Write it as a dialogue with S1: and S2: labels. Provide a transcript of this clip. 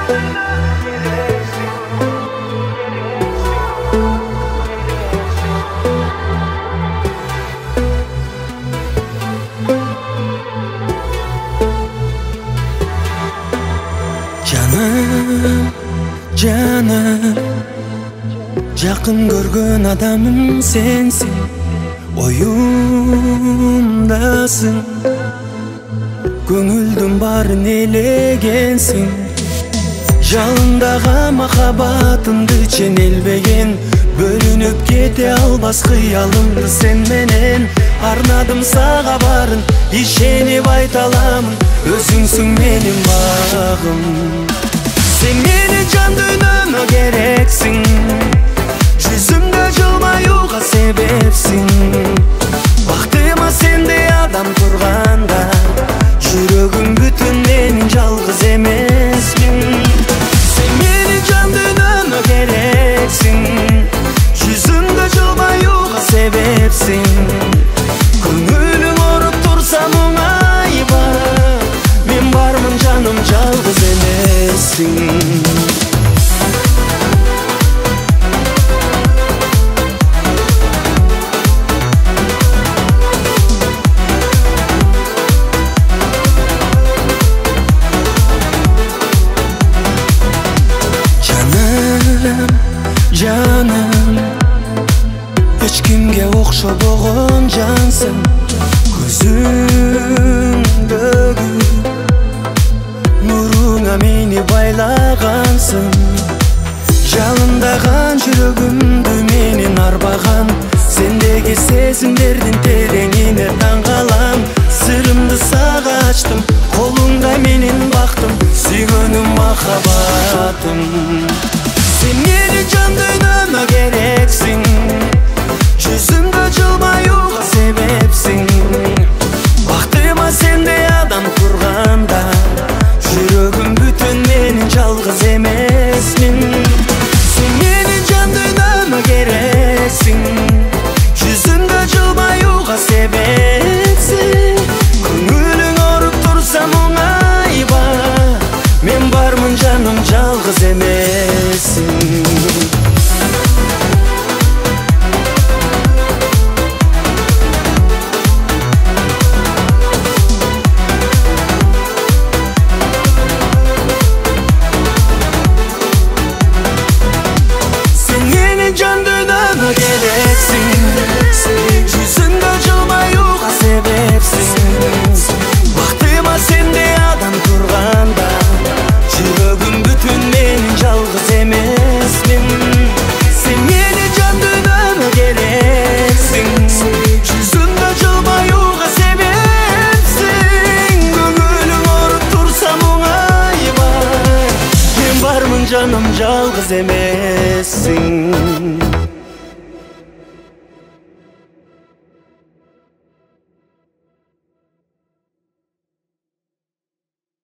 S1: Canım, жақын көргөн адамым сенсің, oyumdasың, көңілдің барын елегенсің. Жалындағы махаббатымды ченелбеген, бөлініп кете албас қиялымды сен менен. Арнадым саға барын, ишеніп айта аламын, өзүңсүң менин багым. Sen meni can dönüme gereksin, yüzümde жылмаюға себепсің. Бактыма сенде адам турганда, жүрөгүм бүтүн менин жалгыз эмесмин. Sen meni can dönüme gereksin, yüzümde жылмаюға себепсің. Көңүлүң оруп турса мұңайба, мен бармын жаным жалгыз эмессиң. Жаным, ешкімге оқшабоғын жансың, көзіңдегі нұрыңа мені байлағансың. Жалындаған жүрегімді менен арбаған, сендегі сезімдердің тереңіне таңғалам. Сырымды саға аштым, қолыңда менен бақтым, сүйгөнүм махаббатым. Sen meni can dönüme gereksin, yüzümde жылмаюға себепсің. Бактыма сенде адам турганда, жүрөгүм бүтүн менин жалгыз эмесмин. Sen meni can dönüme gereksin, yüzümde жылмаюға себепсің. Көңүлүң оруп турса мұңайба, мен бармын жаным жалгыз эмессиң. Sen meni can dönüme gereksin, yüzünde жылмаюға себепсің. Бактыма сенде адам турганда, жүрөгүм бүтүн менин жалгыз эмесмин. Sen meni can dönüme gereksin, yüzünde жылмаюға себепсің. Көңүлүң оруп турса мұңайба, мен бармын жаным жалгыз эмессиң.